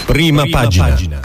Prima pagina.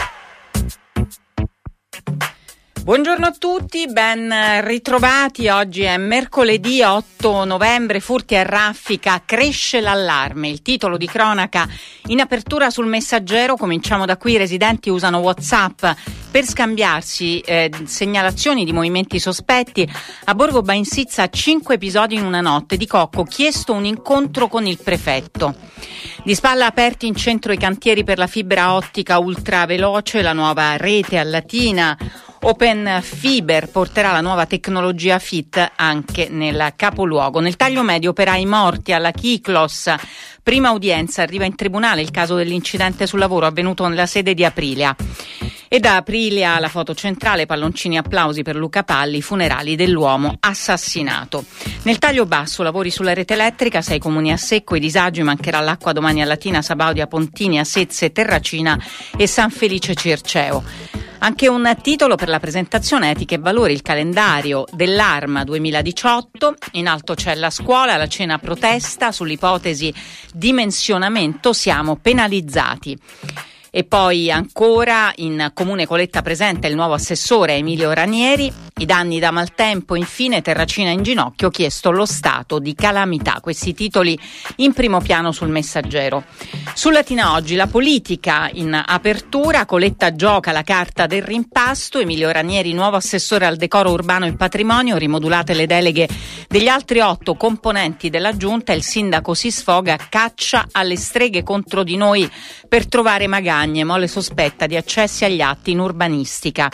Buongiorno a tutti, ben ritrovati. Oggi è mercoledì 8 novembre, furti a raffica, cresce l'allarme. Il titolo di cronaca in apertura sul Messaggero. Cominciamo da qui. I residenti usano WhatsApp per scambiarsi segnalazioni di movimenti sospetti. A Borgo Bainsizza 5 episodi in una notte. Di Cocco, chiesto un incontro con il prefetto. Di Spalla aperti in centro i cantieri per la fibra ottica ultraveloce, la nuova rete a Latina. Open Fiber porterà la nuova tecnologia FIT anche nel capoluogo. Nel taglio medio, operai morti alla Kyklos. Prima udienza, arriva in tribunale il caso dell'incidente sul lavoro avvenuto nella sede di Aprilia. E da Aprilia la foto centrale, palloncini applausi per Luca Palli, funerali dell'uomo assassinato. Nel taglio basso, lavori sulla rete elettrica, 6 comuni a secco, i disagi, mancherà l'acqua domani a Latina, Sabaudia, Pontini, Asezze, Terracina e San Felice Circeo. Anche un titolo per la presentazione Etiche e Valori, il calendario dell'Arma 2018. In alto c'è la scuola, la cena protesta sull'ipotesi dimensionamento, siamo penalizzati. E poi ancora in Comune Coletta presenta il nuovo assessore Emilio Ranieri. I danni da maltempo, infine Terracina in ginocchio, chiesto lo stato di calamità. Questi titoli in primo piano sul Messaggero. Su Latina oggi la politica in apertura, Coletta gioca la carta del rimpasto, Emilio Ranieri nuovo assessore al decoro urbano e patrimonio, rimodulate le deleghe degli altri 8 componenti della giunta, il sindaco si sfoga, caccia alle streghe contro di noi per trovare magagne. Mole sospetta di accessi agli atti in urbanistica.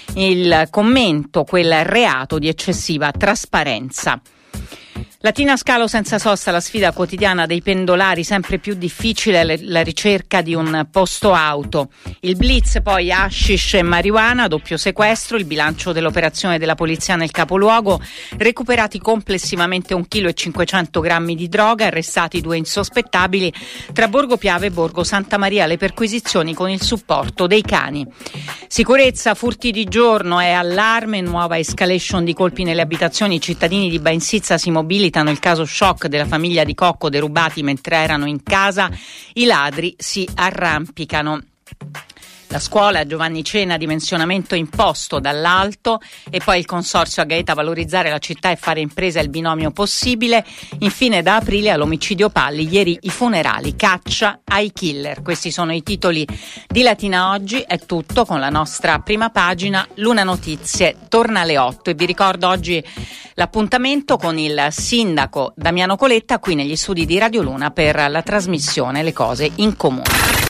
Il commento, quel reato di eccessiva trasparenza. Latina Scalo senza sosta, la sfida quotidiana dei pendolari, sempre più difficile la ricerca di un posto auto. Il blitz, poi hashish e marijuana, doppio sequestro, il bilancio dell'operazione della polizia nel capoluogo, recuperati complessivamente 1,5 kg di droga, arrestati 2 insospettabili, tra Borgo Piave e Borgo Santa Maria, le perquisizioni con il supporto dei cani. Sicurezza, furti di giorno, è allarme, nuova escalation di colpi nelle abitazioni, i cittadini di Bainsizza si mobilitano, il caso shock della famiglia di Cocco derubati mentre erano in casa, i ladri si arrampicano. La scuola Giovanni Cena, dimensionamento imposto dall'alto, e poi il consorzio a Gaeta, valorizzare la città e fare impresa è il binomio possibile. Infine da Aprilia l'omicidio Palli, ieri i funerali, caccia ai killer. Questi sono i titoli di Latina oggi, è tutto con la nostra prima pagina. Luna Notizie torna alle 8 e vi ricordo oggi l'appuntamento con il sindaco Damiano Coletta qui negli studi di Radio Luna per la trasmissione Le cose in comune.